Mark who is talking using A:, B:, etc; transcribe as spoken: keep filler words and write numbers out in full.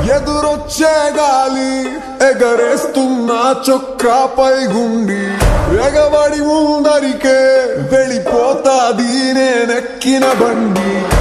A: ఎదురొచ్చే గాలి ఎగరేస్తున్నా చొక్కాపై గుండి ఎగబడి ముందరికే వెళ్ళిపోతాది నేనెక్కిన బండి